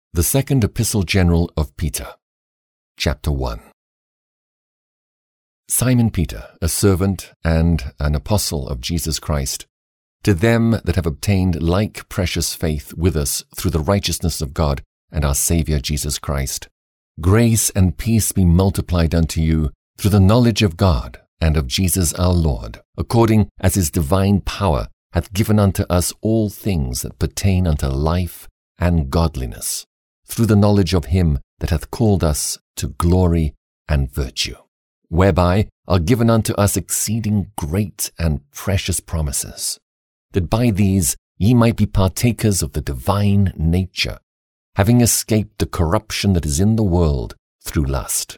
The Second Epistle General of Peter, Chapter 1. Simon Peter, a servant and an apostle of Jesus Christ, to them that have obtained like precious faith with us through the righteousness of God and our Saviour Jesus Christ, grace and peace be multiplied unto you through the knowledge of God and of Jesus our Lord, according as his divine power hath given unto us all things that pertain unto life and godliness, through the knowledge of him that hath called us to glory and virtue, whereby are given unto us exceeding great and precious promises, that by these ye might be partakers of the divine nature, having escaped the corruption that is in the world through lust.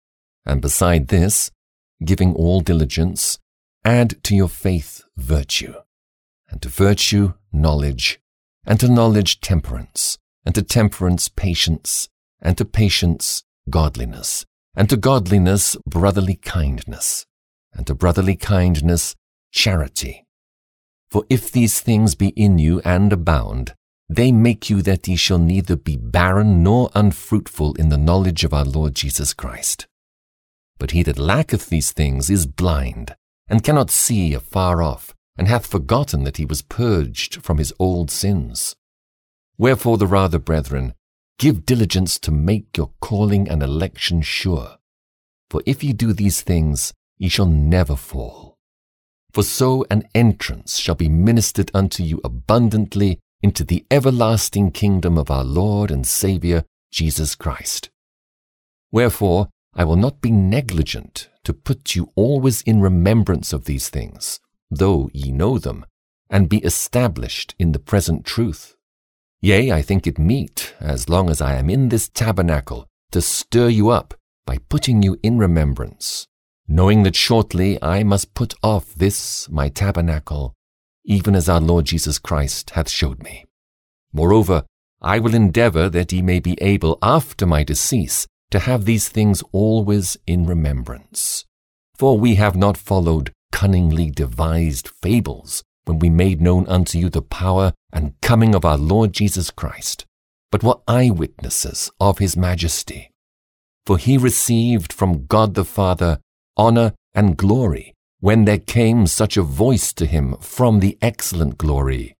And beside this, giving all diligence, add to your faith virtue, and to virtue knowledge, and to knowledge temperance, and to temperance patience, and to patience godliness, and to godliness brotherly kindness, and to brotherly kindness charity. For if these things be in you and abound, they make you that ye shall neither be barren nor unfruitful in the knowledge of our Lord Jesus Christ. But he that lacketh these things is blind, and cannot see afar off, and hath forgotten that he was purged from his old sins. Wherefore the rather, brethren, give diligence to make your calling and election sure. For if ye do these things, ye shall never fall. For so an entrance shall be ministered unto you abundantly into the everlasting kingdom of our Lord and Saviour Jesus Christ. Wherefore I will not be negligent to put you always in remembrance of these things, though ye know them, and be established in the present truth. Yea, I think it meet, as long as I am in this tabernacle, to stir you up by putting you in remembrance, knowing that shortly I must put off this my tabernacle, even as our Lord Jesus Christ hath showed me. Moreover, I will endeavour that ye may be able after my decease to have these things always in remembrance. For we have not followed cunningly devised fables, when we made known unto you the power and coming of our Lord Jesus Christ, but were eyewitnesses of his majesty. For he received from God the Father honour and glory, when there came such a voice to him from the excellent glory,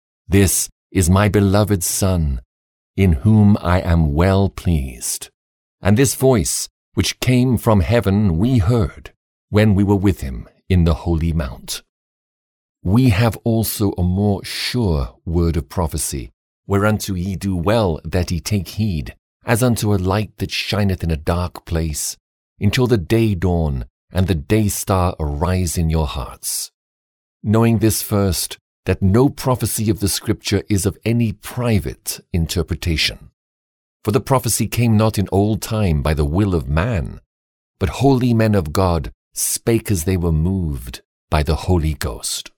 This is my beloved Son, in whom I am well pleased. And this voice, which came from heaven, we heard, when we were with him in the holy mount. We have also a more sure word of prophecy, whereunto ye do well that ye take heed, as unto a light that shineth in a dark place, until the day dawn and the day star arise in your hearts. Knowing this first, that no prophecy of the Scripture is of any private interpretation. For the prophecy came not in old time by the will of man, but holy men of God spake as they were moved by the Holy Ghost.